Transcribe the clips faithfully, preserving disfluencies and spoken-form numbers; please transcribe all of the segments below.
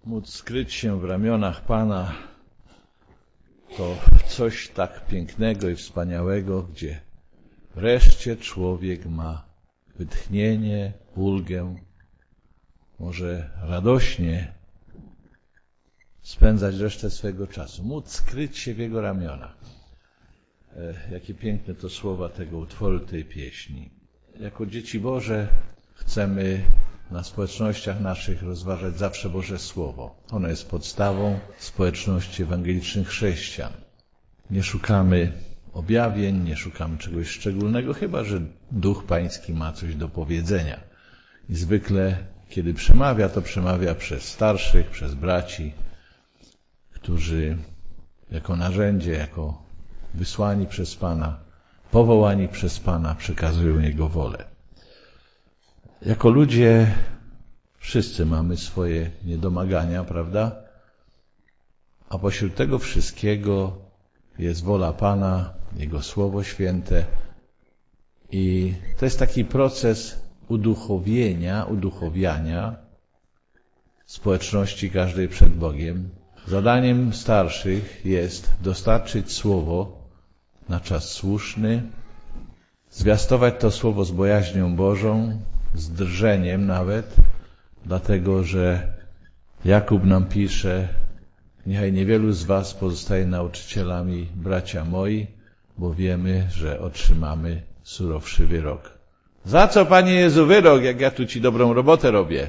Móc skryć się w ramionach Pana to coś tak pięknego i wspaniałego, gdzie wreszcie człowiek ma wytchnienie, ulgę, może radośnie spędzać resztę swojego czasu, móc skryć się w Jego ramionach. E, jakie piękne to słowa tego utworu, tej pieśni. Jako dzieci Boże chcemy na społecznościach naszych rozważać zawsze Boże Słowo. Ono jest podstawą społeczności ewangelicznych chrześcijan. Nie szukamy objawień, nie szukamy czegoś szczególnego, chyba że Duch Pański ma coś do powiedzenia. I zwykle, kiedy przemawia, to przemawia przez starszych, przez braci, którzy jako narzędzie, jako wysłani przez Pana, powołani przez Pana, przekazują Jego wolę. Jako ludzie wszyscy mamy swoje niedomagania, prawda? A pośród tego wszystkiego jest wola Pana, Jego Słowo Święte i to jest taki proces uduchowienia, uduchowiania społeczności każdej przed Bogiem. Zadaniem starszych jest dostarczyć Słowo na czas słuszny, zwiastować to Słowo z bojaźnią Bożą, z drżeniem nawet, dlatego że Jakub nam pisze: niechaj niewielu z was pozostaje nauczycielami, bracia moi, bo wiemy, że otrzymamy surowszy wyrok. Za co, Panie Jezu, wyrok, jak ja tu Ci dobrą robotę robię?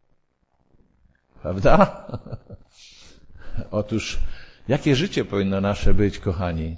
Prawda? Otóż, jakie życie powinno nasze być, kochani?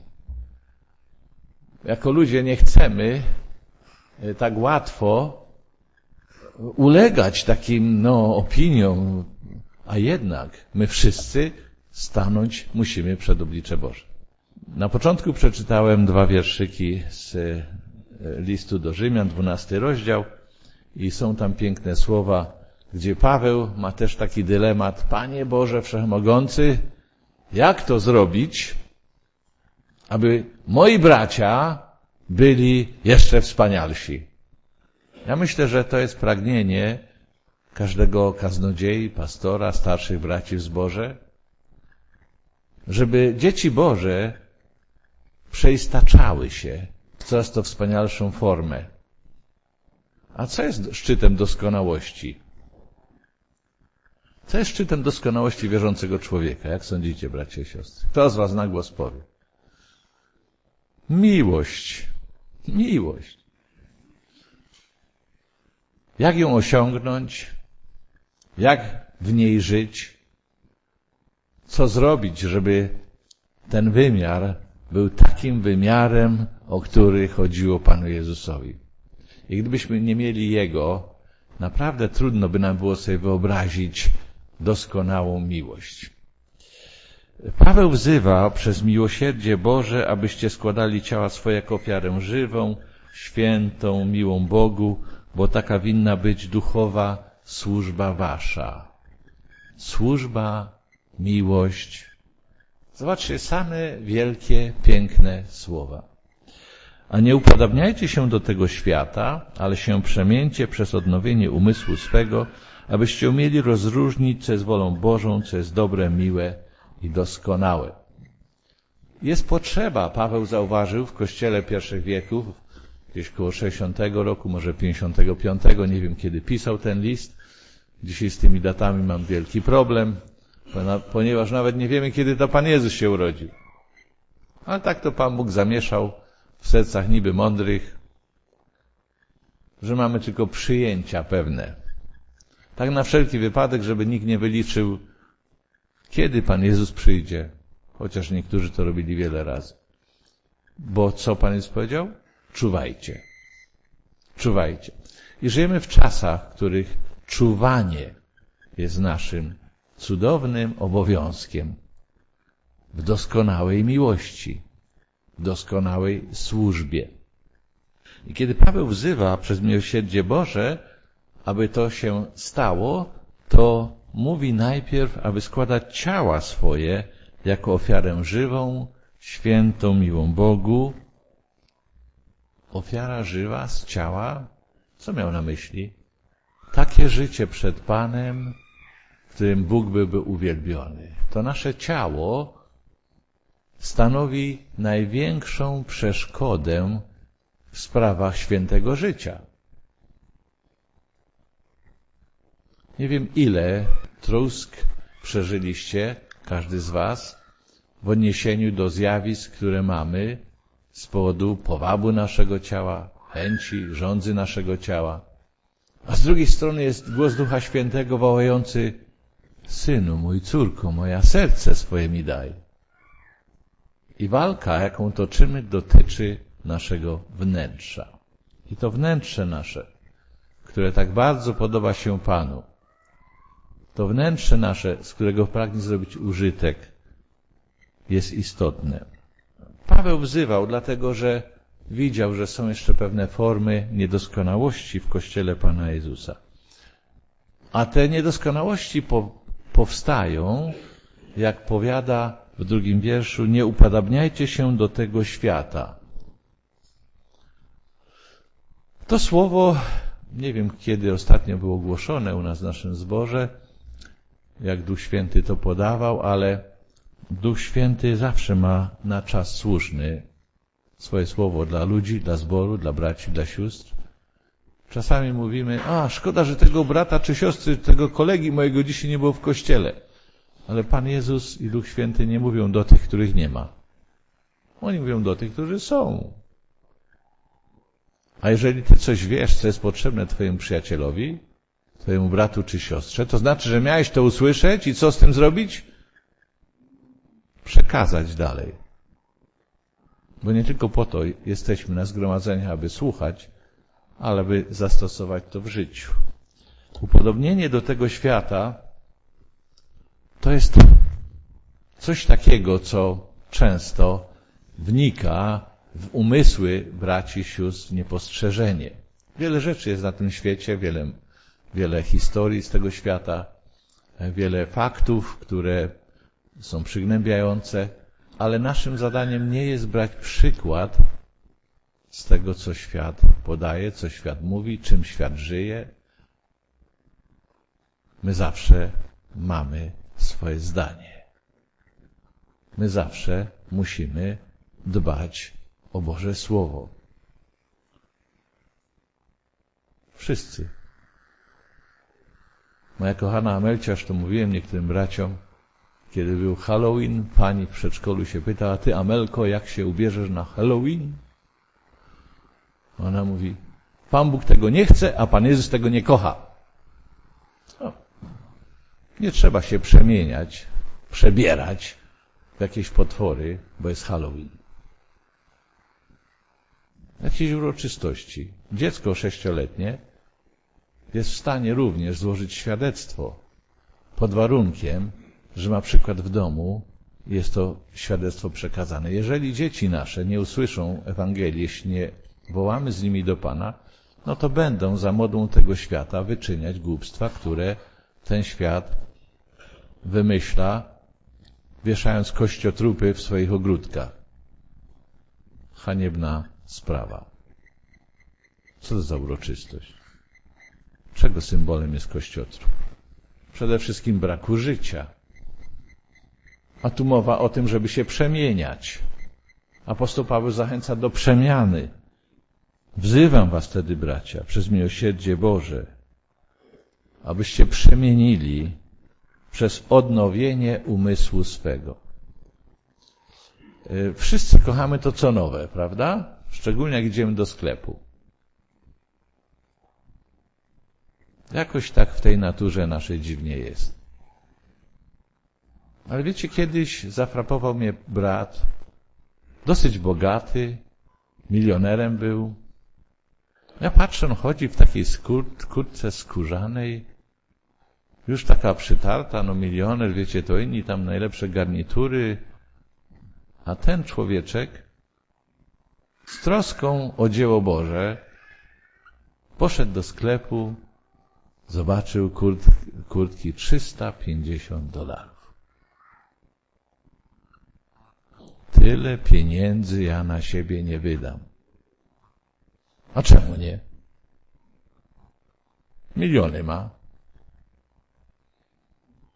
Jako ludzie nie chcemy tak łatwo ulegać takim, no, opiniom, a jednak my wszyscy stanąć musimy przed oblicze Boże. Na początku przeczytałem dwa wierszyki z listu do Rzymian, dwunasty rozdział, i są tam piękne słowa, gdzie Paweł ma też taki dylemat: Panie Boże Wszechmogący, jak to zrobić, aby moi bracia byli jeszcze wspanialsi? Ja myślę, że to jest pragnienie każdego kaznodziei, pastora, starszych braci w zborze, żeby dzieci Boże przeistaczały się w coraz to wspanialszą formę. A co jest szczytem doskonałości? Co jest szczytem doskonałości wierzącego człowieka? Jak sądzicie, bracia i siostry? Kto z was na głos powie? Miłość. Miłość. Jak ją osiągnąć? Jak w niej żyć? Co zrobić, żeby ten wymiar był takim wymiarem, o który chodziło Panu Jezusowi? I gdybyśmy nie mieli Jego, naprawdę trudno by nam było sobie wyobrazić doskonałą miłość. Paweł wzywa przez miłosierdzie Boże, abyście składali ciała swoje jako ofiarę żywą, świętą, miłą Bogu, bo taka winna być duchowa służba wasza. Służba, miłość. Zobaczcie, same wielkie, piękne słowa. A nie upodabniajcie się do tego świata, ale się przemieńcie przez odnowienie umysłu swego, abyście umieli rozróżnić, co jest wolą Bożą, co jest dobre, miłe i doskonałe. Jest potrzeba, Paweł zauważył w Kościele pierwszych wieków, gdzieś koło sześćdziesiątego roku, może pięćdziesiątego piątego, nie wiem kiedy pisał ten list. Dzisiaj z tymi datami mam wielki problem, ponieważ nawet nie wiemy, kiedy to Pan Jezus się urodził. Ale tak to Pan Bóg zamieszał w sercach niby mądrych, że mamy tylko przyjęcia pewne. Tak na wszelki wypadek, żeby nikt nie wyliczył, kiedy Pan Jezus przyjdzie, chociaż niektórzy to robili wiele razy. Bo co Pan Jezus powiedział? Czuwajcie. Czuwajcie. I żyjemy w czasach, w których czuwanie jest naszym cudownym obowiązkiem w doskonałej miłości, w doskonałej służbie. I kiedy Paweł wzywa przez miłosierdzie Boże, aby to się stało, to mówi najpierw, aby składać ciała swoje jako ofiarę żywą, świętą, miłą Bogu. Ofiara żywa z ciała? Co miał na myśli? Takie życie przed Panem, którym Bóg byłby uwielbiony. To nasze ciało stanowi największą przeszkodę w sprawach świętego życia. Nie wiem, ile trosk przeżyliście, każdy z was, w odniesieniu do zjawisk, które mamy z powodu powabu naszego ciała, chęci, żądzy naszego ciała. A z drugiej strony jest głos Ducha Świętego wołający: Synu mój, córko moja, serce swoje mi daj. I walka, jaką toczymy, dotyczy naszego wnętrza. I to wnętrze nasze, które tak bardzo podoba się Panu, to wnętrze nasze, z którego pragnie zrobić użytek, jest istotne. Paweł wzywał, dlatego że widział, że są jeszcze pewne formy niedoskonałości w Kościele Pana Jezusa. A te niedoskonałości po, powstają, jak powiada w drugim wierszu: nie upodabniajcie się do tego świata. To słowo, nie wiem kiedy ostatnio było głoszone u nas w naszym zborze, jak Duch Święty to podawał, ale Duch Święty zawsze ma na czas słuszny swoje słowo dla ludzi, dla zboru, dla braci, dla sióstr. Czasami mówimy: a szkoda, że tego brata czy siostry, tego kolegi mojego dzisiaj nie było w kościele. Ale Pan Jezus i Duch Święty nie mówią do tych, których nie ma. Oni mówią do tych, którzy są. A jeżeli ty coś wiesz, co jest potrzebne twojemu przyjacielowi, twojemu bratu czy siostrze, to znaczy, że miałeś to usłyszeć i co z tym zrobić? Przekazać dalej. Bo nie tylko po to jesteśmy na zgromadzeniach, aby słuchać, ale by zastosować to w życiu. Upodobnienie do tego świata to jest coś takiego, co często wnika w umysły braci, sióstr niepostrzeżenie. Wiele rzeczy jest na tym świecie, wiele, wiele historii z tego świata, wiele faktów, które są przygnębiające, ale naszym zadaniem nie jest brać przykład z tego, co świat podaje, co świat mówi, czym świat żyje. My zawsze mamy swoje zdanie. My zawsze musimy dbać o Boże Słowo. Wszyscy. Moja kochana Amelcia, to mówiłem niektórym braciom, kiedy był Halloween, pani w przedszkolu się pyta: a ty, Amelko, jak się ubierzesz na Halloween? Ona mówi: Pan Bóg tego nie chce, a Pan Jezus tego nie kocha. No, nie trzeba się przemieniać, przebierać w jakieś potwory, bo jest Halloween. Jakieś uroczystości. Dziecko sześcioletnie jest w stanie również złożyć świadectwo pod warunkiem, że ma przykład w domu, jest to świadectwo przekazane. Jeżeli dzieci nasze nie usłyszą Ewangelii, jeśli nie wołamy z nimi do Pana, no to będą za modą tego świata wyczyniać głupstwa, które ten świat wymyśla, wieszając kościotrupy w swoich ogródkach. Haniebna sprawa. Co to za uroczystość? Czego symbolem jest kościotrup? Przede wszystkim braku życia. A tu mowa o tym, żeby się przemieniać. Apostoł Paweł zachęca do przemiany. Wzywam was wtedy, bracia, przez miłosierdzie Boże, abyście przemienili przez odnowienie umysłu swego. Wszyscy kochamy to, co nowe, prawda? Szczególnie jak idziemy do sklepu. Jakoś tak w tej naturze naszej dziwnie jest. Ale wiecie, kiedyś zafrapował mnie brat, dosyć bogaty, milionerem był. Ja patrzę, on chodzi w takiej skór- kurtce skórzanej, już taka przytarta, no milioner, wiecie, to inni tam najlepsze garnitury, a ten człowieczek z troską o dzieło Boże poszedł do sklepu, zobaczył kurt, kurtki trzysta pięćdziesiąt dolarów. Tyle pieniędzy ja na siebie nie wydam. A czemu nie? Miliony ma.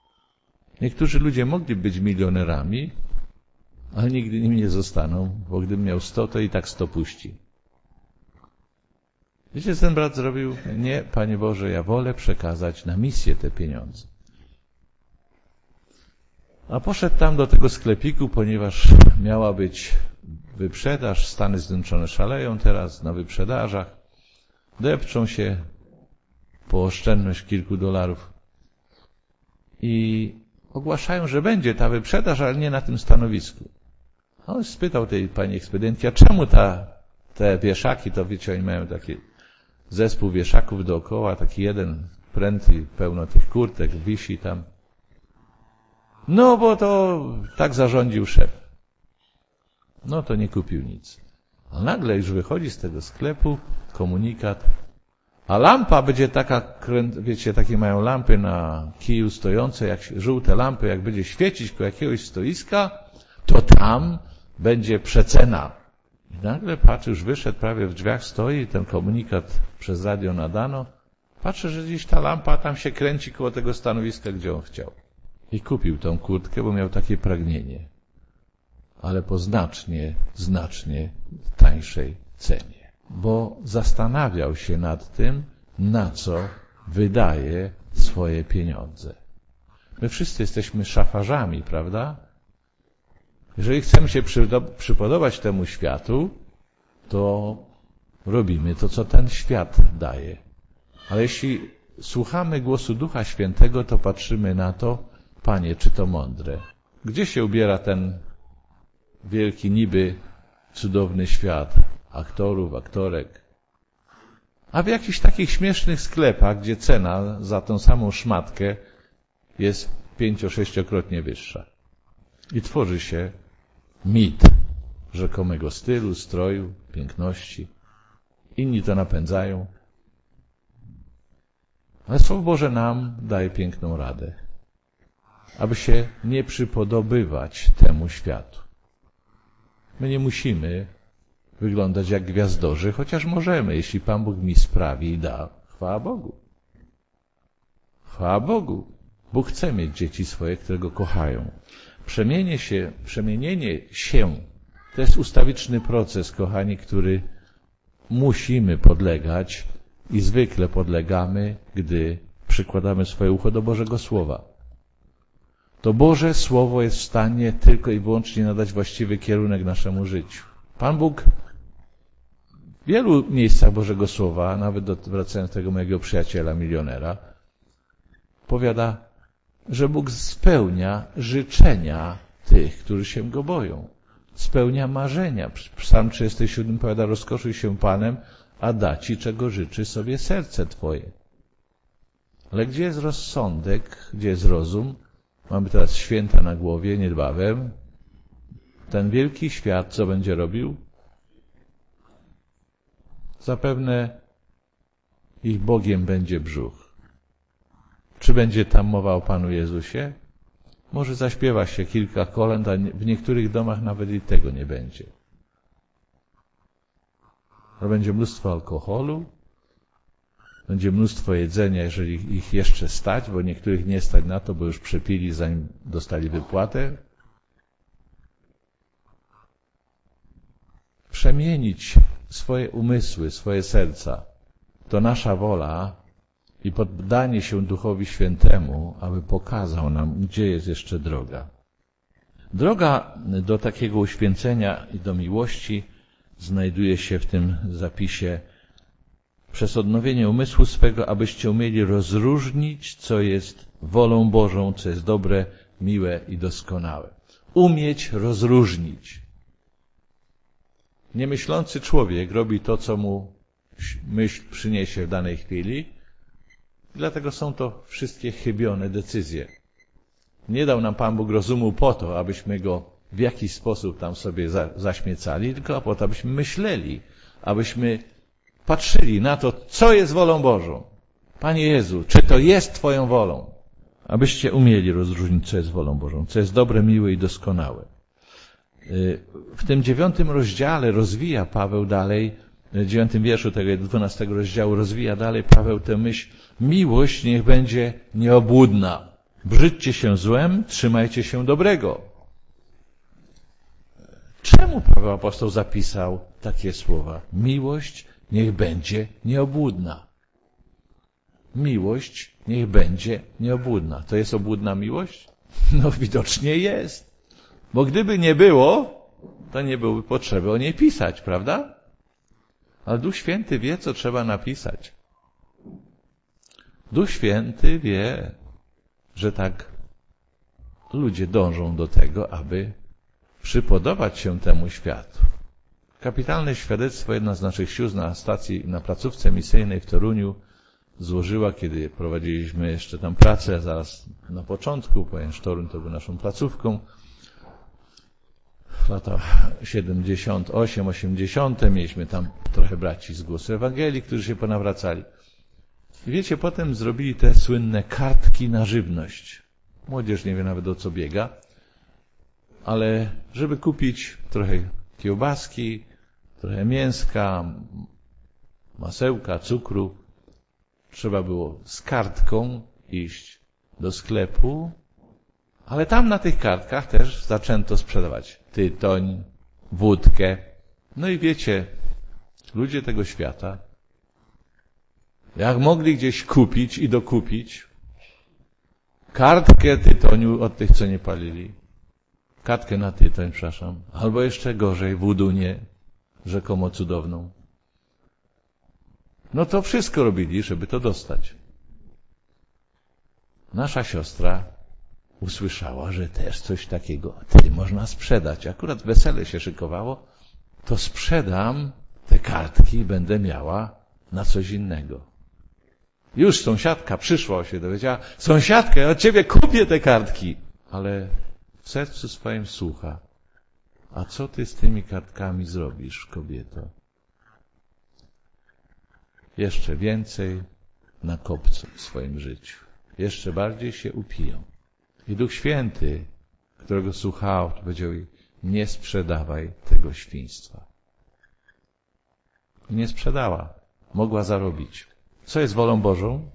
Niektórzy ludzie mogli być milionerami, ale nigdy nim nie zostaną, bo gdybym miał sto, to i tak sto puści. Wiecie, co ten brat zrobił? Nie, Panie Boże, ja wolę przekazać na misję te pieniądze. A poszedł tam do tego sklepiku, ponieważ miała być wyprzedaż. Stany Zjednoczone szaleją teraz na wyprzedażach. Depczą się po oszczędność kilku dolarów. I ogłaszają, że będzie ta wyprzedaż, ale nie na tym stanowisku. A on spytał tej pani ekspedientki, a czemu ta, te wieszaki, to wiecie, oni mają taki zespół wieszaków dookoła, taki jeden pręty, pełno tych kurtek, wisi tam. No, bo to tak zarządził szef. No, to nie kupił nic. A nagle już wychodzi z tego sklepu komunikat, a lampa będzie taka, wiecie, takie mają lampy na kiju stojące, jak żółte lampy, jak będzie świecić koło jakiegoś stoiska, to tam będzie przecena. I nagle patrzy, już wyszedł, prawie w drzwiach stoi, ten komunikat przez radio nadano. Patrzę, że gdzieś ta lampa tam się kręci koło tego stanowiska, gdzie on chciał. I kupił tą kurtkę, bo miał takie pragnienie. Ale po znacznie, znacznie tańszej cenie. Bo zastanawiał się nad tym, na co wydaje swoje pieniądze. My wszyscy jesteśmy szafarzami, prawda? Jeżeli chcemy się przypodobać temu światu, to robimy to, co ten świat daje. Ale jeśli słuchamy głosu Ducha Świętego, to patrzymy na to, Panie, czy to mądre? Gdzie się ubiera ten wielki, niby cudowny świat aktorów, aktorek? A w jakichś takich śmiesznych sklepach, gdzie cena za tą samą szmatkę jest pięcio-sześciokrotnie wyższa. I tworzy się mit rzekomego stylu, stroju, piękności. Inni to napędzają. Ale Słowo Boże nam daje piękną radę, aby się nie przypodobywać temu światu. My nie musimy wyglądać jak gwiazdorzy, chociaż możemy, jeśli Pan Bóg mi sprawi i da. Chwała Bogu. Chwała Bogu. Bóg chce mieć dzieci swoje, które Go kochają. Przemienienie się, przemienienie się to jest ustawiczny proces, kochani, który musimy podlegać i zwykle podlegamy, gdy przykładamy swoje ucho do Bożego Słowa. To Boże Słowo jest w stanie tylko i wyłącznie nadać właściwy kierunek naszemu życiu. Pan Bóg w wielu miejscach Bożego Słowa, nawet do, wracając do tego mojego przyjaciela, milionera, powiada, że Bóg spełnia życzenia tych, którzy się Go boją. Spełnia marzenia. Psalm trzydziesty siódmy powiada, rozkoszuj się Panem, a da Ci, czego życzy sobie serce Twoje. Ale gdzie jest rozsądek, gdzie jest rozum? Mamy teraz święta na głowie, niedbawem. Ten wielki świat, co będzie robił? Zapewne ich Bogiem będzie brzuch. Czy będzie tam mowa o Panu Jezusie? Może zaśpiewa się kilka kolęd, a w niektórych domach nawet i tego nie będzie. To będzie mnóstwo alkoholu, będzie mnóstwo jedzenia, jeżeli ich jeszcze stać, bo niektórych nie stać na to, bo już przepili, zanim dostali wypłatę. Przemienić swoje umysły, swoje serca. To nasza wola i poddanie się Duchowi Świętemu, aby pokazał nam, gdzie jest jeszcze droga. Droga do takiego uświęcenia i do miłości znajduje się w tym zapisie przez odnowienie umysłu swego, abyście umieli rozróżnić, co jest wolą Bożą, co jest dobre, miłe i doskonałe. Umieć rozróżnić. Niemyślący człowiek robi to, co mu myśl przyniesie w danej chwili, dlatego są to wszystkie chybione decyzje. Nie dał nam Pan Bóg rozumu po to, abyśmy go w jakiś sposób tam sobie za, zaśmiecali, tylko po to, abyśmy myśleli, abyśmy patrzyli na to, co jest wolą Bożą. Panie Jezu, czy to jest Twoją wolą? Abyście umieli rozróżnić, co jest wolą Bożą, co jest dobre, miłe i doskonałe. W tym dziewiątym rozdziale rozwija Paweł dalej, w dziewiątym wierszu tego dwunastego rozdziału rozwija dalej Paweł tę myśl, miłość niech będzie nieobłudna. brzydźcie się złem, trzymajcie się dobrego. Czemu Paweł apostoł zapisał takie słowa? Miłość niech będzie nieobłudna. Miłość niech będzie nieobłudna. To jest obłudna miłość? No widocznie jest. Bo gdyby nie było, to nie byłoby potrzeby o niej pisać, prawda? Ale Duch Święty wie, co trzeba napisać. Duch Święty wie, że tak ludzie dążą do tego, aby przypodobać się temu światu. Kapitalne świadectwo jedna z naszych sióstr na stacji, na placówce misyjnej w Toruniu złożyła, kiedy prowadziliśmy jeszcze tam pracę, zaraz na początku, ponieważ Toruń to był naszą placówką, w latach siedemdziesiątym ósmym osiemdziesiątym mieliśmy tam trochę braci z Głosu Ewangelii, którzy się ponawracali. I wiecie, potem zrobili te słynne kartki na żywność. Młodzież nie wie nawet, o co biega, ale żeby kupić trochę kiełbaski, trochę mięska, masełka, cukru, trzeba było z kartką iść do sklepu, ale tam na tych kartkach też zaczęto sprzedawać tytoń, wódkę. No i wiecie, ludzie tego świata, jak mogli gdzieś kupić i dokupić kartkę tytoniu od tych, co nie palili, kartkę na tytoń, przepraszam, albo jeszcze gorzej, wódunię, rzekomo cudowną, no to wszystko robili, żeby to dostać. Nasza siostra usłyszała, że też coś takiego ty można sprzedać. Akurat wesele się szykowało, to sprzedam te kartki i będę miała na coś innego. Już sąsiadka przyszła, się dowiedziała, sąsiadka, ja od ciebie kupię te kartki. Ale w sercu swoim słucha, a co ty z tymi kartkami zrobisz, kobieto? Jeszcze więcej nakopcą w swoim życiu. Jeszcze bardziej się upiją. I Duch Święty, którego słuchał, powiedział jej, nie sprzedawaj tego świństwa. I nie sprzedała. Mogła zarobić. Co jest wolą Bożą?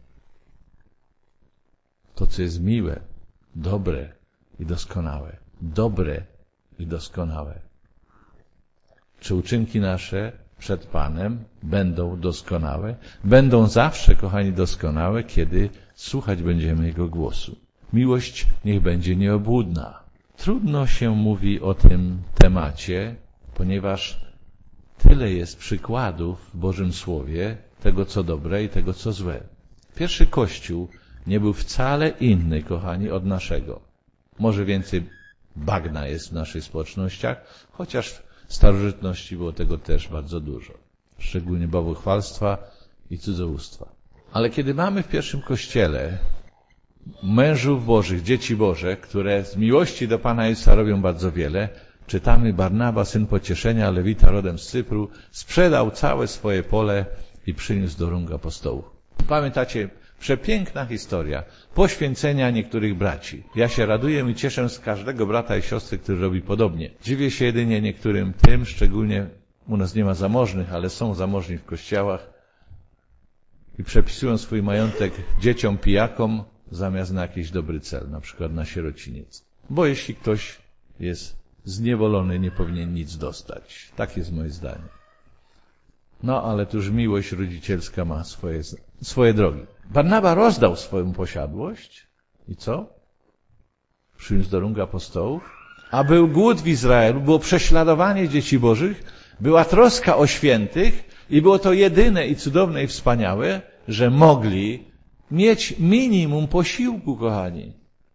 To, co jest miłe, dobre i doskonałe. Dobre i doskonałe. Czy uczynki nasze przed Panem będą doskonałe? Będą zawsze, kochani, doskonałe, kiedy słuchać będziemy Jego głosu. Miłość niech będzie nieobłudna. Trudno się mówi o tym temacie, ponieważ tyle jest przykładów w Bożym Słowie tego, co dobre i tego, co złe. Pierwszy Kościół nie był wcale inny, kochani, od naszego. Może więcej bagna jest w naszych społecznościach, chociaż w starożytności było tego też bardzo dużo. Szczególnie bałwochwalstwa i cudzołóstwa. Ale kiedy mamy w pierwszym Kościele mężów Bożych, dzieci Boże, które z miłości do Pana Jezusa robią bardzo wiele, czytamy, Barnaba, syn pocieszenia, lewita rodem z Cypru, sprzedał całe swoje pole i przyniósł do rąk apostołów. Pamiętacie, przepiękna historia poświęcenia niektórych braci. Ja się raduję i cieszę z każdego brata i siostry, który robi podobnie. Dziwię się jedynie niektórym tym, szczególnie u nas nie ma zamożnych, ale są zamożni w kościołach i przepisują swój majątek dzieciom pijakom zamiast na jakiś dobry cel, na przykład na sierociniec. Bo jeśli ktoś jest zniewolony, nie powinien nic dostać. Tak jest moje zdanie. No, ale tuż miłość rodzicielska ma swoje, swoje drogi. Barnaba rozdał swoją posiadłość i co? Przyniósł do rąk apostołów. A był głód w Izraelu, było prześladowanie dzieci bożych, była troska o świętych i było to jedyne i cudowne i wspaniałe, że mogli mieć minimum posiłku, kochani.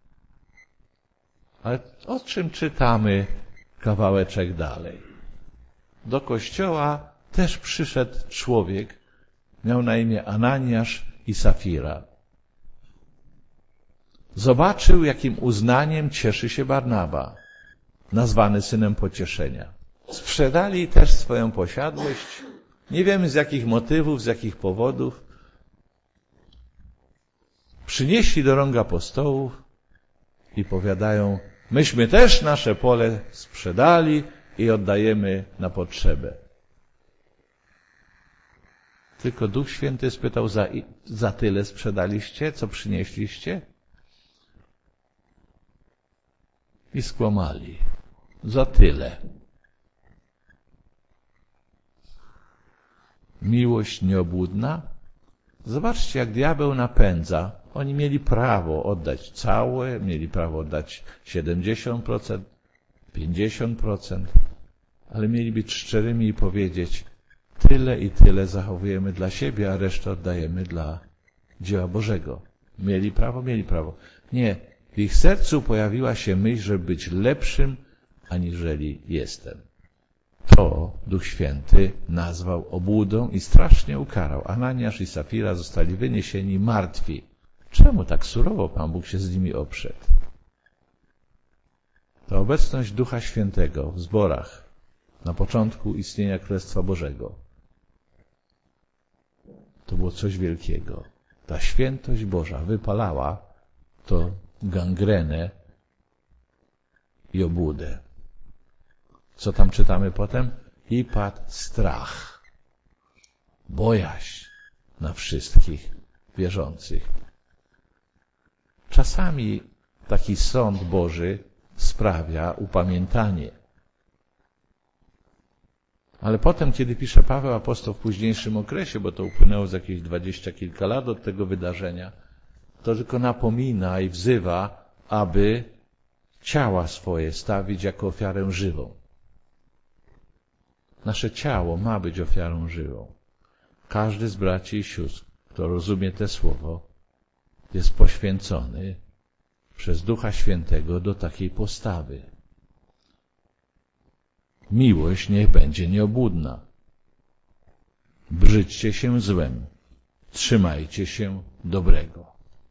Ale o czym czytamy kawałeczek dalej? Do kościoła też przyszedł człowiek, miał na imię Ananiasz i Safira. Zobaczył, jakim uznaniem cieszy się Barnaba, nazwany synem pocieszenia. Sprzedali też swoją posiadłość, nie wiemy z jakich motywów, z jakich powodów. Przynieśli do rąk apostołów i powiadają, myśmy też nasze pole sprzedali i oddajemy na potrzebę. Tylko Duch Święty spytał, za, za tyle sprzedaliście, co przynieśliście? i skłamali. Za tyle. Miłość nieobłudna? Zobaczcie, jak diabeł napędza. Oni mieli prawo oddać całe, mieli prawo oddać siedemdziesiąt procent, pięćdziesiąt procent, ale mieli być szczerymi i powiedzieć, tyle i tyle zachowujemy dla siebie, a resztę oddajemy dla dzieła Bożego. Mieli prawo? Mieli prawo. Nie. W ich sercu pojawiła się myśl, żeby być lepszym, aniżeli jestem. To Duch Święty nazwał obłudą i strasznie ukarał. Ananiasz i Safira zostali wyniesieni martwi. Czemu tak surowo Pan Bóg się z nimi oprzedł? Ta obecność Ducha Świętego w zborach na początku istnienia Królestwa Bożego to było coś wielkiego. Ta świętość Boża wypalała to gangrenę i obłudę. Co tam czytamy potem? I padł strach, bojaźń na wszystkich wierzących. Czasami taki sąd Boży sprawia upamiętanie. Ale potem, kiedy pisze Paweł apostoł w późniejszym okresie, bo to upłynęło z jakieś dwadzieścia kilka lat od tego wydarzenia, to tylko napomina i wzywa, aby ciała swoje stawić jako ofiarę żywą. Nasze ciało ma być ofiarą żywą. Każdy z braci i sióstr, kto rozumie te słowo, jest poświęcony przez Ducha Świętego do takiej postawy. Miłość niech będzie nieobłudna. Brzydźcie się złem, trzymajcie się dobrego.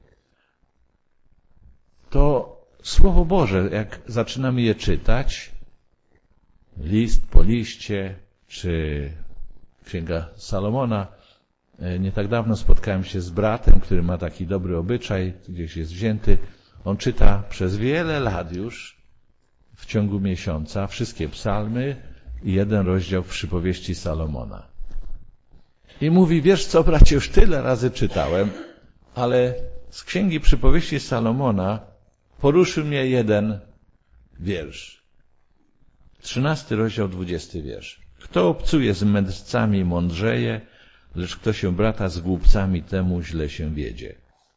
To Słowo Boże, jak zaczynamy je czytać, list po liście, czy Księga Salomona, nie tak dawno spotkałem się z bratem, który ma taki dobry obyczaj, gdzieś jest wzięty. On czyta przez wiele lat już, w ciągu miesiąca, wszystkie psalmy i jeden rozdział w przypowieści Salomona. I mówi, wiesz co, bracie, już tyle razy czytałem, ale z Księgi Przypowieści Salomona poruszył mnie jeden wiersz. Trzynasty rozdział, dwudziesty wiersz. Kto obcuje z mędrcami mądrzeje, lecz kto się brata z głupcami, temu źle się wiedzie.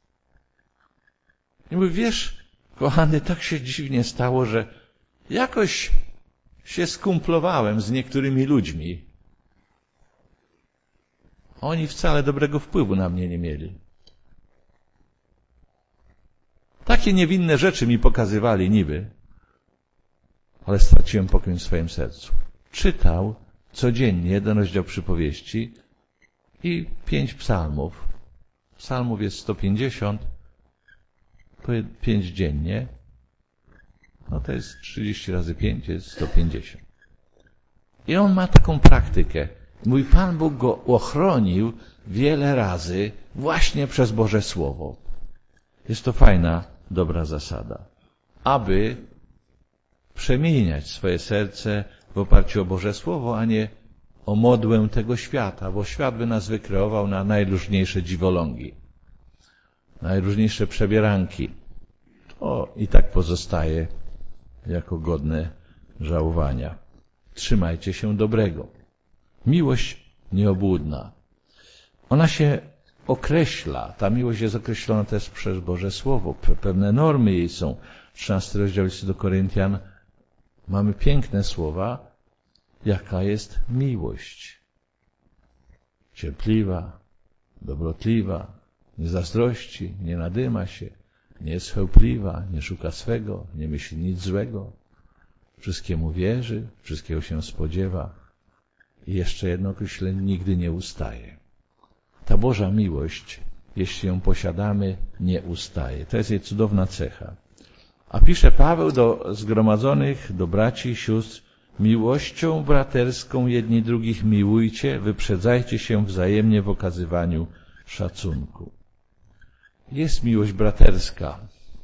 I mówi, wiesz, kochany, tak się dziwnie stało, że jakoś się skumplowałem z niektórymi ludźmi. Oni wcale dobrego wpływu na mnie nie mieli. Takie niewinne rzeczy mi pokazywali niby, ale straciłem pokój w swoim sercu. Czytał codziennie jeden rozdział przypowieści i pięć psalmów. Psalmów jest sto pięćdziesiąt, pięć dziennie. No to jest trzydzieści razy pięć, jest sto pięćdziesiąt. I on ma taką praktykę. Mój Pan Bóg go ochronił wiele razy właśnie przez Boże Słowo. Jest to fajna, dobra zasada. Aby przemieniać swoje serce w oparciu o Boże Słowo, a nie o modłę tego świata, bo świat by nas wykreował na najróżniejsze dziwolągi, najróżniejsze przebieranki. To i tak pozostaje jako godne żałowania. Trzymajcie się dobrego. Miłość nieobłudna. Ona się określa. Ta miłość jest określona też przez Boże Słowo. Pewne normy jej są. trzynasty rozdział listu do Koryntian. Mamy piękne słowa. Jaka jest miłość? Cierpliwa, dobrotliwa, nie zazdrości, nie nadyma się, nie jest chełpliwa, nie szuka swego, nie myśli nic złego. Wszystkiemu wierzy, wszystkiego się spodziewa. I jeszcze jedno określenie, nigdy nie ustaje. Ta Boża miłość, jeśli ją posiadamy, nie ustaje. To jest jej cudowna cecha. A pisze Paweł do zgromadzonych, do braci i sióstr, miłością braterską jedni drugich miłujcie, wyprzedzajcie się wzajemnie w okazywaniu szacunku. Jest miłość braterska.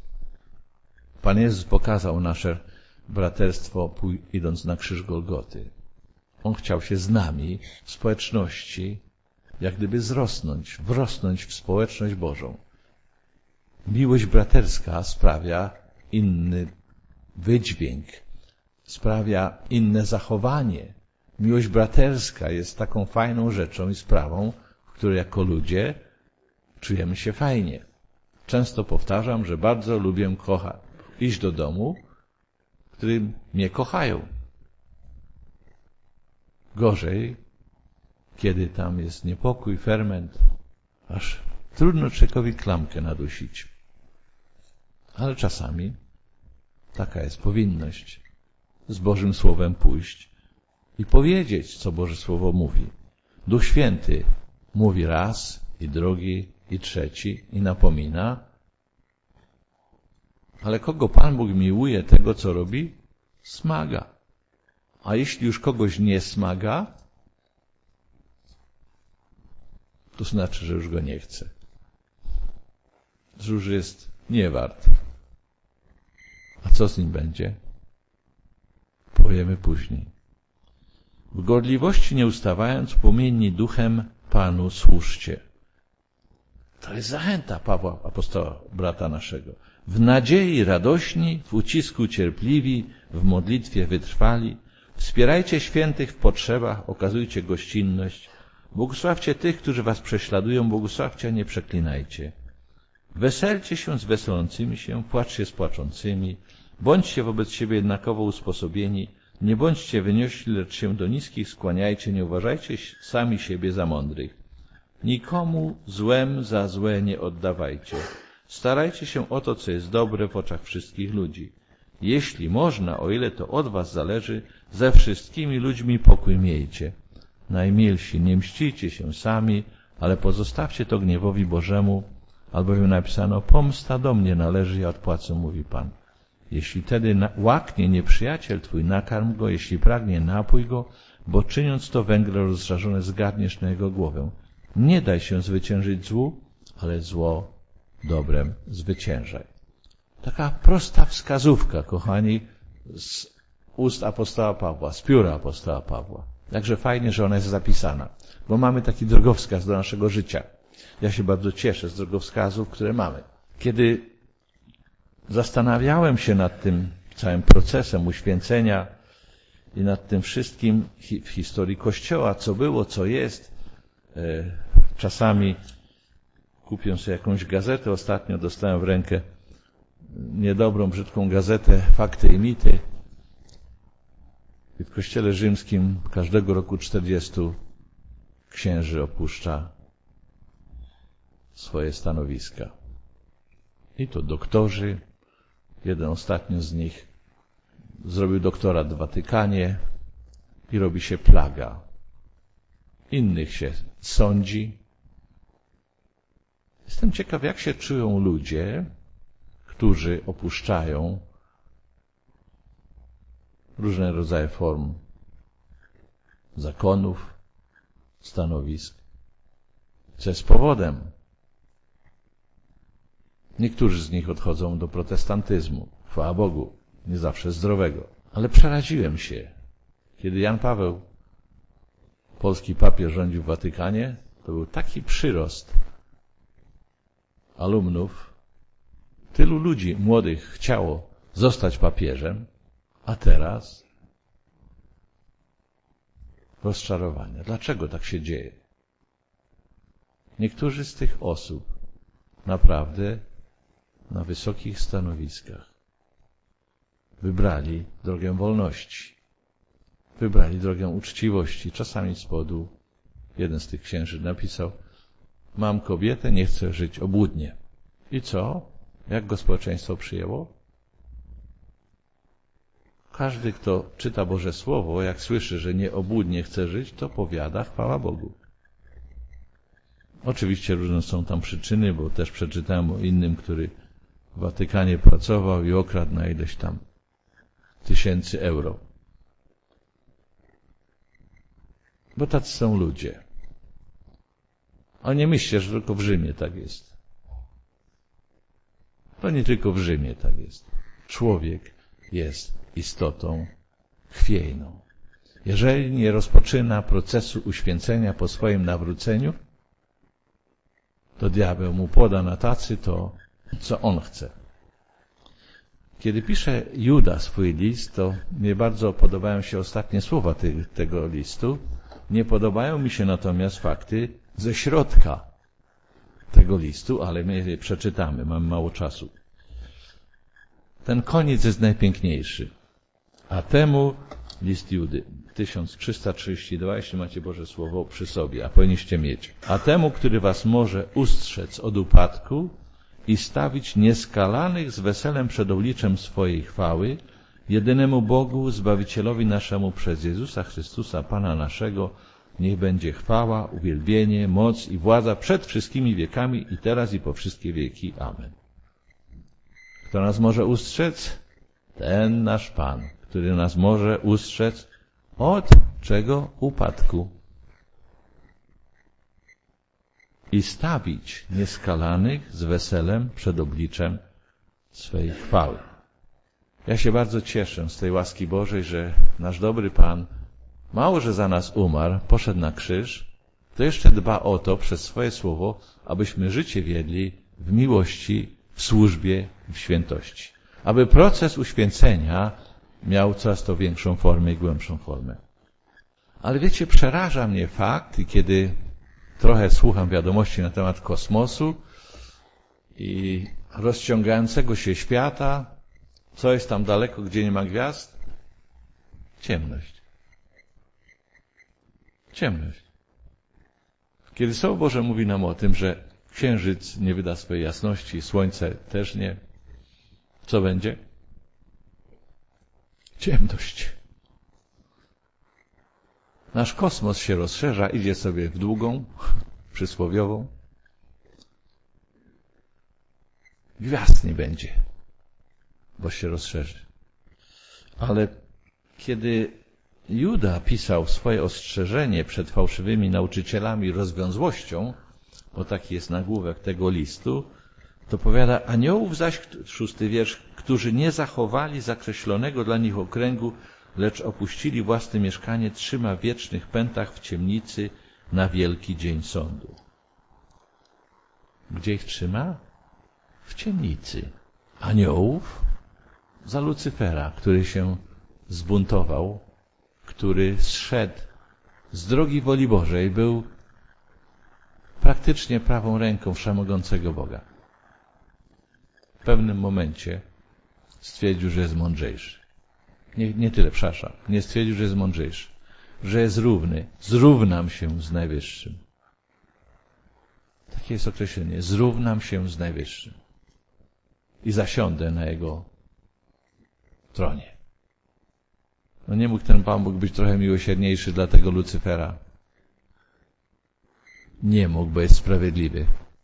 Pan Jezus pokazał nasze braterstwo, idąc na krzyż Golgoty. On chciał się z nami w społeczności jak gdyby zrosnąć, wrosnąć w społeczność Bożą. Miłość braterska sprawia inny wydźwięk, sprawia inne zachowanie. Miłość braterska jest taką fajną rzeczą i sprawą, w której jako ludzie czujemy się fajnie. Często powtarzam, że bardzo lubię kocha, iść do domu, w którym mnie kochają. Gorzej, kiedy tam jest niepokój, ferment, aż trudno człowiekowi klamkę nadusić. Ale czasami taka jest powinność z Bożym Słowem pójść i powiedzieć, co Boże Słowo mówi. Duch Święty mówi raz i drugi i trzeci i napomina, ale kogo Pan Bóg miłuje, tego co robi, smaga. A jeśli już kogoś nie smaga, to znaczy, że już go nie chce. Że już jest niewart. A co z nim będzie? Powiemy później. W gorliwości nie ustawając, płomienni duchem Panu służcie. To jest zachęta Pawła, apostoła, brata naszego. W nadziei radośni, w ucisku cierpliwi, w modlitwie wytrwali. Wspierajcie świętych w potrzebach, okazujcie gościnność. Błogosławcie tych, którzy was prześladują, błogosławcie, a nie przeklinajcie. Weselcie się z weselącymi się, płaczcie z płaczącymi. Bądźcie wobec siebie jednakowo usposobieni. Nie bądźcie wyniośli, lecz się do niskich skłaniajcie. Nie uważajcie sami siebie za mądrych. Nikomu złem za złe nie oddawajcie. Starajcie się o to, co jest dobre w oczach wszystkich ludzi. Jeśli można, o ile to od was zależy, ze wszystkimi ludźmi pokój miejcie. Najmilsi, nie mścijcie się sami, ale pozostawcie to gniewowi Bożemu, albowiem napisano, pomsta do mnie należy, ja odpłacę, mówi Pan. Jeśli tedy łaknie nieprzyjaciel twój, nakarm go, jeśli pragnie, napój go, bo czyniąc to węgle rozżarzone zgarniesz na jego głowę. Nie daj się zwyciężyć złu, ale zło dobrem zwyciężaj. Taka prosta wskazówka, kochani, z ust apostoła Pawła, z pióra apostoła Pawła. Jakże fajnie, że ona jest zapisana, bo mamy taki drogowskaz do naszego życia. Ja się bardzo cieszę z drogowskazów, które mamy. Kiedy zastanawiałem się nad tym całym procesem uświęcenia i nad tym wszystkim w historii Kościoła, co było, co jest, czasami kupię sobie jakąś gazetę. Ostatnio dostałem w rękę niedobrą, brzydką gazetę Fakty i mity. I w Kościele Rzymskim każdego roku czterdziestu księży opuszcza swoje stanowiska. I to doktorzy. Jeden ostatnio z nich zrobił doktorat w Watykanie i robi się plaga. Innych się sądzi. Jestem ciekaw, jak się czują ludzie, którzy opuszczają różne rodzaje form zakonów, stanowisk. Co jest powodem? Niektórzy z nich odchodzą do protestantyzmu. Chwała Bogu, nie zawsze zdrowego. Ale przeraziłem się, kiedy Jan Paweł, polski papież, rządził w Watykanie, to był taki przyrost alumnów. Tylu ludzi młodych chciało zostać papieżem, a teraz rozczarowania. Dlaczego tak się dzieje? Niektórzy z tych osób naprawdę na wysokich stanowiskach wybrali drogę wolności, wybrali drogę uczciwości. Czasami z powodu, jeden z tych księży napisał, mam kobietę, nie chcę żyć obłudnie. I co? Jak go społeczeństwo przyjęło? Każdy, kto czyta Boże Słowo, jak słyszy, że nieobłudnie chce żyć, to powiada chwała Bogu. Oczywiście różne są tam przyczyny, bo też przeczytałem o innym, który w Watykanie pracował i okradł na ileś tam tysięcy euro. Bo tacy są ludzie. A nie myślcie, że tylko w Rzymie tak jest. To nie tylko w Rzymie tak jest. Człowiek jest istotą chwiejną. Jeżeli nie rozpoczyna procesu uświęcenia po swoim nawróceniu, to diabeł mu poda na tacy to, co on chce. Kiedy pisze Juda swój list, to mnie bardzo podobają się ostatnie słowa te, tego listu. Nie podobają mi się natomiast fakty ze środka tego listu, ale my je przeczytamy, mamy mało czasu. Ten koniec jest najpiękniejszy. A temu, list Judy, tysiąc trzysta trzydzieści dwa, jeśli macie Boże Słowo przy sobie, a powinniście mieć. A temu, który was może ustrzec od upadku i stawić nieskalanych z weselem przed obliczem swojej chwały, jedynemu Bogu, Zbawicielowi naszemu przez Jezusa Chrystusa, Pana naszego, niech będzie chwała, uwielbienie, moc i władza przed wszystkimi wiekami i teraz i po wszystkie wieki. Amen. Kto nas może ustrzec? Ten nasz Pan, który nas może ustrzec od czego? Upadku. I stawić nieskalanych z weselem przed obliczem swej chwały. Ja się bardzo cieszę z tej łaski Bożej, że nasz dobry Pan mało, że za nas umarł, poszedł na krzyż, to jeszcze dba o to przez swoje słowo, abyśmy życie wiedli w miłości, w służbie, w świętości. Aby proces uświęcenia miał coraz to większą formę i głębszą formę. Ale wiecie, przeraża mnie fakt, kiedy trochę słucham wiadomości na temat kosmosu i rozciągającego się świata, co jest tam daleko, gdzie nie ma gwiazd? Ciemność. Ciemność. Kiedy Słowo Boże mówi nam o tym, że księżyc nie wyda swojej jasności, słońce też nie, co będzie? Ciemność. Nasz kosmos się rozszerza, idzie sobie w długą, przysłowiową. Gwiazd nie będzie, bo się rozszerzy. Ale kiedy Juda pisał swoje ostrzeżenie przed fałszywymi nauczycielami rozwiązłością, bo taki jest nagłówek tego listu, to powiada, aniołów zaś, szósty wiersz, którzy nie zachowali zakreślonego dla nich okręgu, lecz opuścili własne mieszkanie, trzyma w wiecznych pętach w ciemnicy na wielki dzień sądu. Gdzie ich trzyma? W ciemnicy. Aniołów za Lucyfera, który się zbuntował, który zszedł z drogi woli Bożej, był praktycznie prawą ręką wszechmogącego Boga. W pewnym momencie stwierdził, że jest mądrzejszy. Nie, nie tyle, przepraszam, nie stwierdził, że jest mądrzejszy, że jest równy. Zrównam się z Najwyższym. Takie jest określenie. Zrównam się z Najwyższym. I zasiądę na Jego tronie. No nie mógł ten Pan Bóg być trochę miłosierniejszy dla tego Lucyfera. Nie mógł, bo jest sprawiedliwy.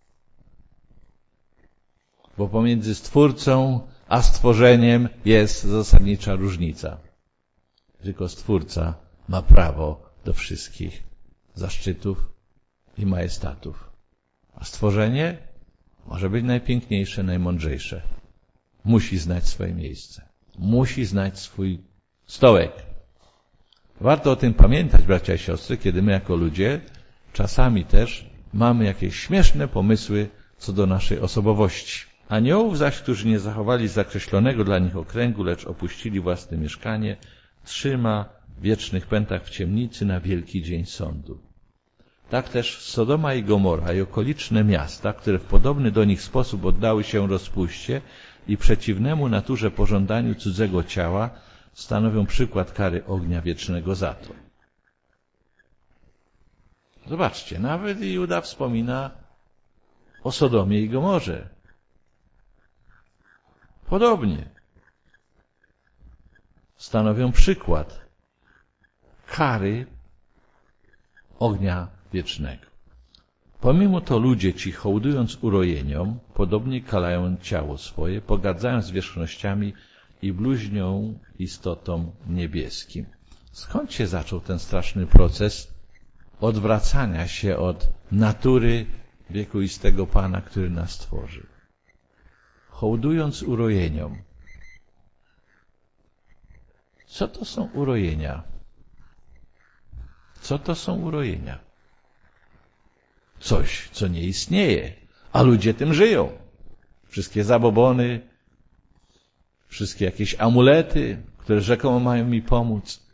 Bo pomiędzy Stwórcą a stworzeniem jest zasadnicza różnica. Tylko Stwórca ma prawo do wszystkich zaszczytów i majestatów. A stworzenie może być najpiękniejsze, najmądrzejsze. Musi znać swoje miejsce. Musi znać swój stołek. Warto o tym pamiętać, bracia i siostry, kiedy my jako ludzie czasami też mamy jakieś śmieszne pomysły co do naszej osobowości. Aniołów zaś, którzy nie zachowali zakreślonego dla nich okręgu, lecz opuścili własne mieszkanie, trzyma w wiecznych pętach w ciemnicy na wielki dzień sądu. Tak też Sodoma i Gomora i okoliczne miasta, które w podobny do nich sposób oddały się rozpuście i przeciwnemu naturze pożądaniu cudzego ciała, stanowią przykład kary ognia wiecznego za to. Zobaczcie, nawet Juda wspomina o Sodomie i Gomorze. Podobnie. Stanowią przykład kary ognia wiecznego. Pomimo to ludzie ci, hołdując urojeniom, podobnie kalają ciało swoje, pogadzają zwierzchnościami i bluźnią istotom niebieskim. Skąd się zaczął ten straszny proces odwracania się od natury wiekuistego Pana, który nas stworzył? Hołdując urojeniom. Co to są urojenia? Co to są urojenia? Coś, co nie istnieje, a ludzie tym żyją. Wszystkie zabobony, wszystkie jakieś amulety, które rzekomo mają mi pomóc.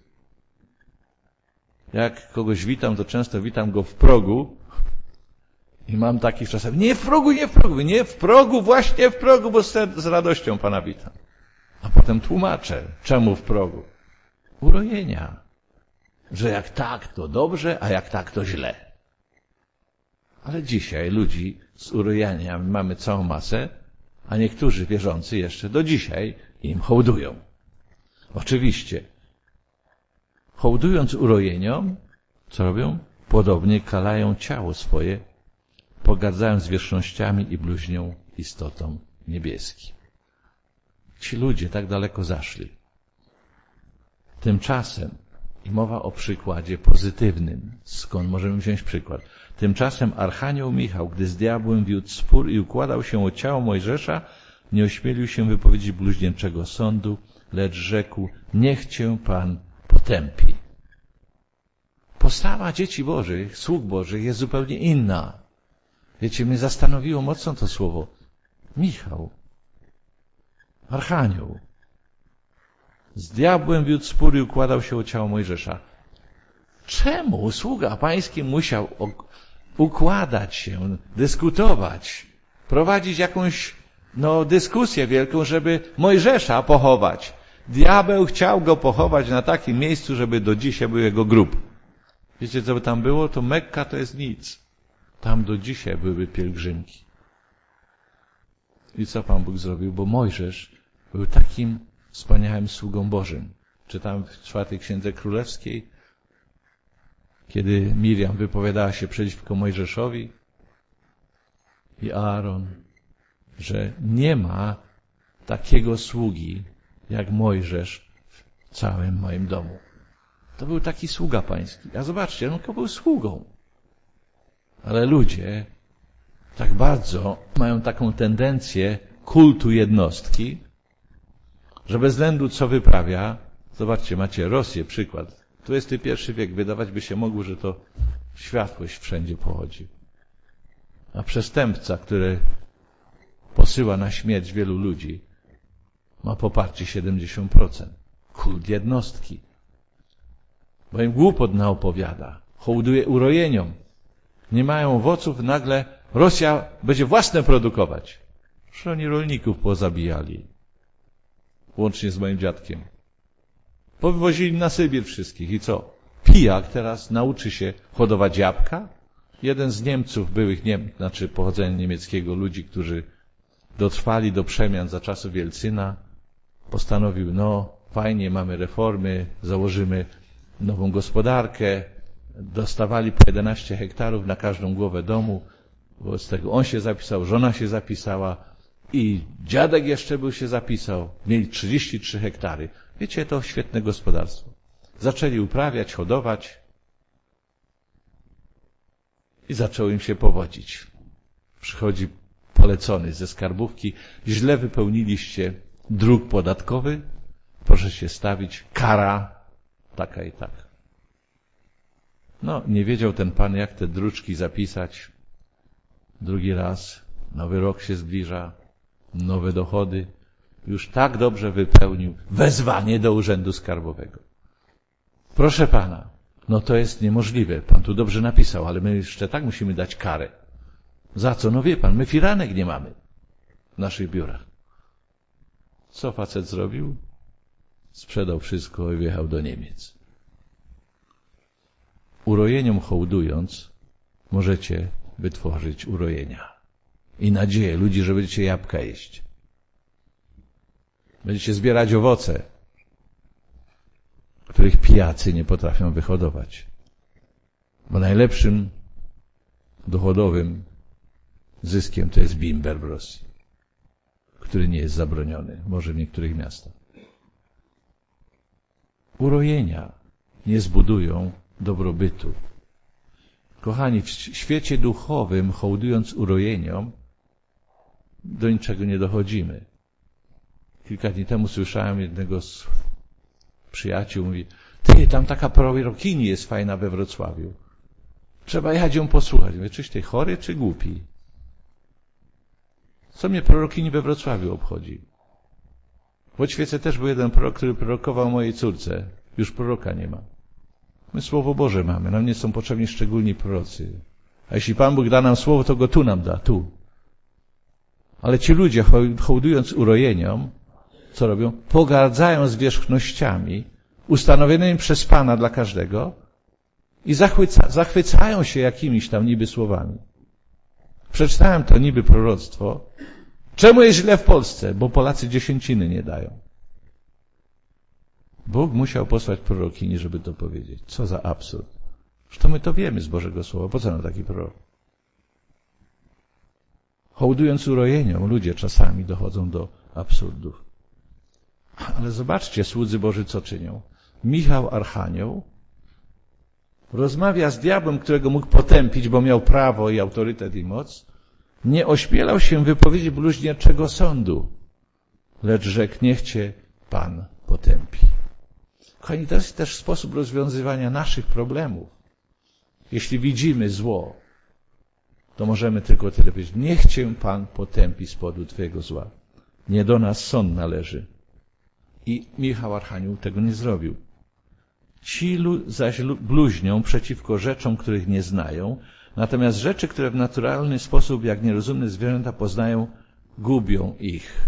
Jak kogoś witam, to często witam go w progu i mam takich czasem, nie w progu, nie w progu, nie w progu, właśnie w progu, bo z radością Pana witam. A potem tłumaczę, czemu w progu. Urojenia, że jak tak, to dobrze, a jak tak, to źle. Ale dzisiaj ludzi z urojeniami mamy całą masę, a niektórzy wierzący jeszcze do dzisiaj im hołdują. Oczywiście, hołdując urojeniom, co robią? Podobnie kalają ciało swoje, pogardzają zwierzchnościami i bluźnią istotą niebieskim. Ci ludzie tak daleko zaszli. Tymczasem, i mowa o przykładzie pozytywnym, skąd możemy wziąć przykład, tymczasem archanioł Michał, gdy z diabłem wiódł spór i układał się o ciało Mojżesza, nie ośmielił się wypowiedzieć bluźnierczego sądu, lecz rzekł, niech cię Pan potępi. Postawa dzieci Bożych, sług Bożych jest zupełnie inna. Wiecie, mnie zastanowiło mocno to słowo. Michał, archanioł, z diabłem wiódł spór i układał się o ciało Mojżesza. Czemu sługa pański musiał układać się, dyskutować, prowadzić jakąś no, dyskusję wielką, żeby Mojżesza pochować? Diabeł chciał go pochować na takim miejscu, żeby do dzisiaj był jego grób. Wiecie, co by tam było? To Mekka to jest nic. Tam do dzisiaj były pielgrzymki. I co Pan Bóg zrobił? Bo Mojżesz był takim wspaniałym sługą Bożym. Czytam w czwartej Księdze Królewskiej, kiedy Miriam wypowiadała się przeciwko Mojżeszowi i Aaron, że nie ma takiego sługi jak Mojżesz w całym moim domu. To był taki sługa pański. A zobaczcie, on tylko był sługą. Ale ludzie tak bardzo mają taką tendencję kultu jednostki, że bez względu co wyprawia, zobaczcie, macie Rosję, przykład. dwudziesty pierwszy wiek, wydawać by się mogło, że to światłość wszędzie pochodzi. A przestępca, który posyła na śmierć wielu ludzi, ma poparcie siedemdziesiąt procent. Kult jednostki. Bo im głupot naopowiada, hołduje urojeniom. Nie mają owoców, nagle Rosja będzie własne produkować. Że oni rolników pozabijali. Łącznie z moim dziadkiem. Powywozili na Sybir wszystkich. I co? Pijak teraz nauczy się hodować jabłka? Jeden z Niemców, byłych Niem, znaczy pochodzenia niemieckiego, ludzi, którzy dotrwali do przemian za czasów Jelcyna, postanowił, no fajnie, mamy reformy, założymy nową gospodarkę, dostawali po jedenaście hektarów na każdą głowę domu, wobec tego on się zapisał, żona się zapisała i dziadek jeszcze był się zapisał, mieli trzydzieści trzy hektary. Wiecie, to świetne gospodarstwo. Zaczęli uprawiać, hodować i zaczęło im się powodzić. Przychodzi polecony ze skarbówki, źle wypełniliście druk podatkowy, proszę się stawić, kara taka i tak. No, nie wiedział ten pan, jak te druczki zapisać. Drugi raz, nowy rok się zbliża, nowe dochody. Już tak dobrze wypełnił wezwanie do urzędu skarbowego. Proszę pana, no to jest niemożliwe. Pan tu dobrze napisał, ale my jeszcze tak musimy dać karę. Za co? No wie pan, my firanek nie mamy w naszych biurach. Co facet zrobił? Sprzedał wszystko i wjechał do Niemiec. Urojeniom hołdując, możecie wytworzyć urojenia i nadzieję ludzi, że będziecie jabłka jeść. Będziecie zbierać owoce, których pijacy nie potrafią wyhodować. Bo najlepszym dochodowym zyskiem to jest bimber w Rosji, który nie jest zabroniony, może w niektórych miastach. Urojenia nie zbudują dobrobytu. Kochani, w świecie duchowym, hołdując urojeniom, do niczego nie dochodzimy. Kilka dni temu słyszałem jednego z przyjaciół, mówi, ty, tam taka prorokini jest fajna we Wrocławiu. Trzeba jechać ją posłuchać. Mówię, czyś ty chory, czy głupi? Co mnie prorokini we Wrocławiu obchodzi? W Odświece też był jeden prorok, który prorokował mojej córce. Już proroka nie ma. My Słowo Boże mamy, nam nie są potrzebni szczególni prorocy. A jeśli Pan Bóg da nam Słowo, to go tu nam da, tu. Ale ci ludzie, hołdując urojeniom, co robią? Pogardzają zwierzchnościami ustanowionymi przez Pana dla każdego i zachwyca, zachwycają się jakimiś tam niby słowami. Przeczytałem to niby proroctwo. Czemu jest źle w Polsce? Bo Polacy dziesięciny nie dają. Bóg musiał posłać prorokini, żeby to powiedzieć. Co za absurd. Zresztą my to wiemy z Bożego Słowa. Po co nam taki prorok? Hołdując urojeniom, ludzie czasami dochodzą do absurdów. Ale zobaczcie, słudzy Boży, co czynią. Michał Archanioł rozmawia z diabłem, którego mógł potępić, bo miał prawo i autorytet i moc. Nie ośmielał się wypowiedzieć bluźnierczego sądu, lecz rzekł, niech cię Pan potępi. Kochani, to jest też sposób rozwiązywania naszych problemów. Jeśli widzimy zło, to możemy tylko tyle powiedzieć, niech cię Pan potępi z powodu twojego zła. Nie do nas sąd należy. I Michał Archanioł tego nie zrobił. Ci zaś bluźnią przeciwko rzeczom, których nie znają, natomiast rzeczy, które w naturalny sposób, jak nierozumne zwierzęta poznają, gubią ich.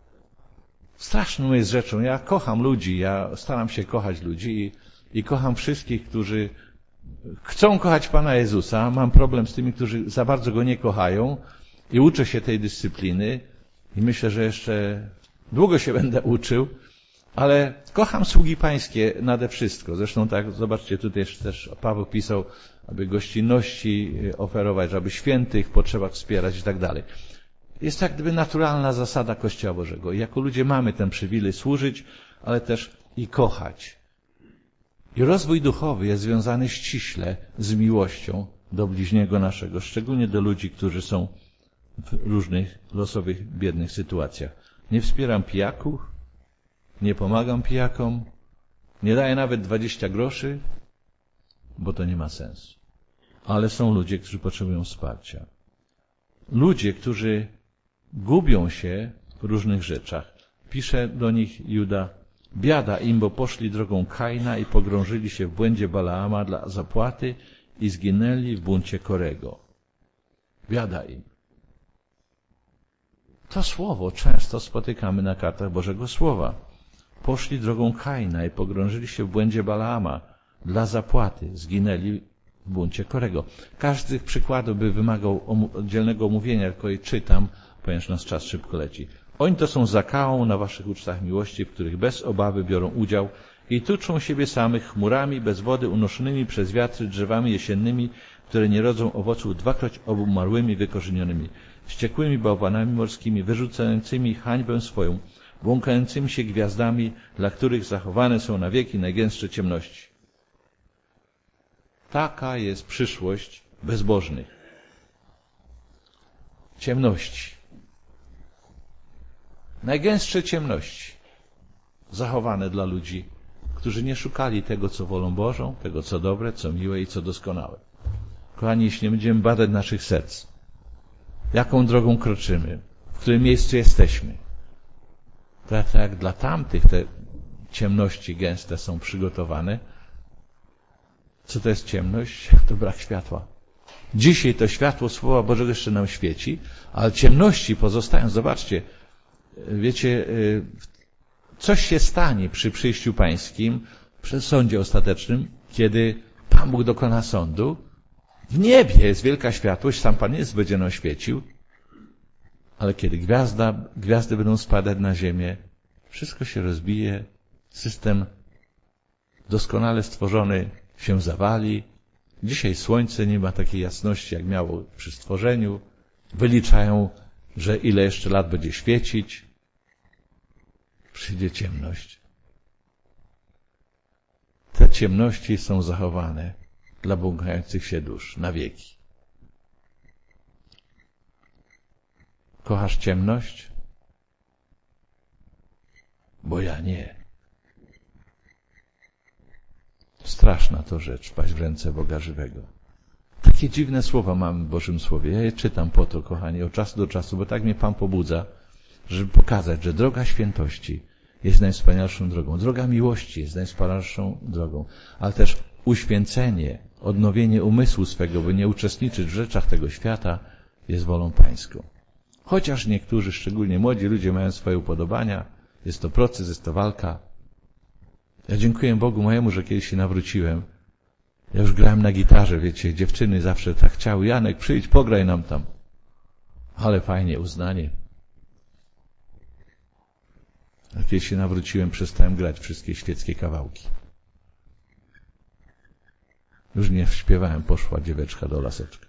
Straszną jest rzeczą. Ja kocham ludzi, ja staram się kochać ludzi i, i kocham wszystkich, którzy chcą kochać Pana Jezusa. Mam problem z tymi, którzy za bardzo Go nie kochają i uczę się tej dyscypliny i myślę, że jeszcze długo się będę uczył, ale kocham sługi pańskie nade wszystko. Zresztą tak, zobaczcie, tutaj też Paweł pisał, aby gościnności oferować, aby świętych w potrzebach wspierać i tak dalej. Jest jak gdyby naturalna zasada Kościoła Bożego. I jako ludzie mamy ten przywilej służyć, ale też i kochać. I rozwój duchowy jest związany ściśle z miłością do bliźniego naszego, szczególnie do ludzi, którzy są w różnych losowych, biednych sytuacjach. Nie wspieram pijaków, nie pomagam pijakom, nie daję nawet dwadzieścia groszy, bo to nie ma sensu. Ale są ludzie, którzy potrzebują wsparcia. Ludzie, którzy gubią się w różnych rzeczach. Pisze do nich Juda, biada im, bo poszli drogą Kaina i pogrążyli się w błędzie Balaama dla zapłaty i zginęli w buncie Korego. Biada im. To słowo często spotykamy na kartach Bożego Słowa. Poszli drogą Kaina i pogrążyli się w błędzie Balaama dla zapłaty, zginęli w buncie Korego. Każdy z tych przykładów by wymagał oddzielnego omówienia, tylko je czytam, ponieważ nas czas szybko leci. Oni to są zakałą na waszych ucztach miłości, w których bez obawy biorą udział i tuczą siebie samych chmurami bez wody unoszonymi przez wiatry, drzewami jesiennymi, które nie rodzą owoców, dwakroć obumarłymi, wykorzenionymi, wściekłymi bałwanami morskimi, wyrzucającymi hańbę swoją, błąkającymi się gwiazdami, dla których zachowane są na wieki najgęstsze ciemności. Taka jest przyszłość bezbożnych. Ciemności. Najgęstsze ciemności zachowane dla ludzi, którzy nie szukali tego, co wolą Bożą, tego, co dobre, co miłe i co doskonałe. Kochani, jeśli nie będziemy badać naszych serc, jaką drogą kroczymy, w którym miejscu jesteśmy, to jak dla tamtych te ciemności gęste są przygotowane. Co to jest ciemność? To brak światła. Dzisiaj to światło Słowa Bożego jeszcze nam świeci, ale ciemności pozostają. Zobaczcie, wiecie, coś się stanie przy przyjściu pańskim, przy sądzie ostatecznym, kiedy Pan Bóg dokona sądu. W niebie jest wielka światłość, sam Pan Jezus będzie nam świecił, ale kiedy gwiazda, gwiazdy będą spadać na ziemię, wszystko się rozbije, system doskonale stworzony się zawali. Dzisiaj słońce nie ma takiej jasności, jak miało przy stworzeniu. Wyliczają, że ile jeszcze lat będzie świecić. Przyjdzie ciemność. Te ciemności są zachowane dla błąkających się dusz na wieki. Kochasz ciemność? Bo ja nie. Straszna to rzecz, paść w ręce Boga żywego. Takie dziwne słowa mamy w Bożym Słowie. Ja je czytam po to, kochani, od czasu do czasu, bo tak mnie Pan pobudza, żeby pokazać, że droga świętości jest najwspanialszą drogą. Droga miłości jest najwspanialszą drogą, ale też uświęcenie, odnowienie umysłu swego, by nie uczestniczyć w rzeczach tego świata, jest wolą Pańską. Chociaż niektórzy, szczególnie młodzi ludzie, mają swoje upodobania, jest to proces, jest to walka. Ja dziękuję Bogu mojemu, że kiedyś się nawróciłem. Ja już grałem na gitarze, wiecie, dziewczyny zawsze tak chciały: Janek, przyjdź, pograj nam tam. Ale fajnie, uznanie. A kiedy się nawróciłem, przestałem grać wszystkie świeckie kawałki. Już nie śpiewałem Poszła dzieweczka do laseczka.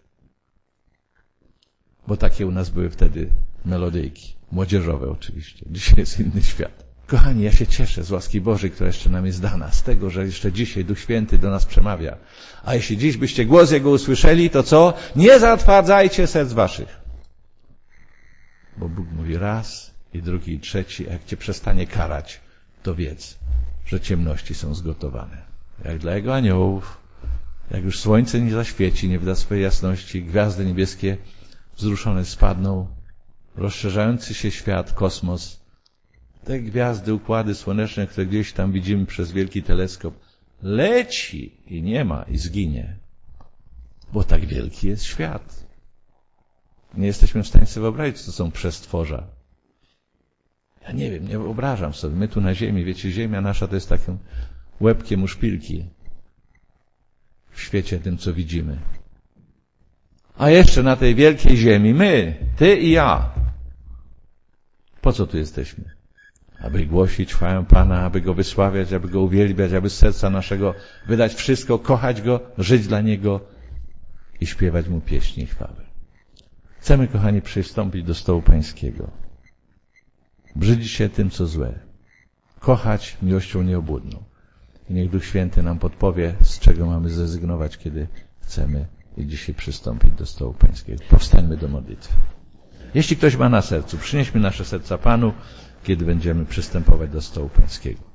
Bo takie u nas były wtedy melodyjki. Młodzieżowe oczywiście. Dzisiaj jest inny świat. Kochani, ja się cieszę z łaski Bożej, która jeszcze nam jest dana, z tego, że jeszcze dzisiaj Duch Święty do nas przemawia. A jeśli dziś byście głos Jego usłyszeli, to co? Nie zatwardzajcie serc waszych. Bo Bóg mówi raz i drugi i trzeci, a jak cię przestanie karać, to wiedz, że ciemności są zgotowane. Jak dla Jego aniołów, jak już słońce nie zaświeci, nie wyda swojej jasności, gwiazdy niebieskie wzruszone spadną, rozszerzający się świat, kosmos, te gwiazdy, układy słoneczne, które gdzieś tam widzimy przez wielki teleskop, leci i nie ma i zginie, bo tak wielki jest świat. Nie jesteśmy w stanie sobie wyobrazić, co to są przestworza. Ja nie wiem, nie wyobrażam sobie. My tu na ziemi, wiecie, ziemia nasza to jest takim łebkiem u szpilki w świecie tym, co widzimy. A jeszcze na tej wielkiej ziemi my, ty i ja. Po co tu jesteśmy? Aby głosić chwałę Pana, aby Go wysławiać, aby Go uwielbiać, aby z serca naszego wydać wszystko, kochać Go, żyć dla Niego i śpiewać Mu pieśni i chwały. Chcemy, kochani, przystąpić do stołu Pańskiego. Brzydzić się tym, co złe. Kochać miłością nieobłudną. I niech Duch Święty nam podpowie, z czego mamy zrezygnować, kiedy chcemy i dzisiaj przystąpić do stołu Pańskiego. Powstańmy do modlitwy. Jeśli ktoś ma na sercu, przynieśmy nasze serca Panu, kiedy będziemy przystępować do stołu Pańskiego.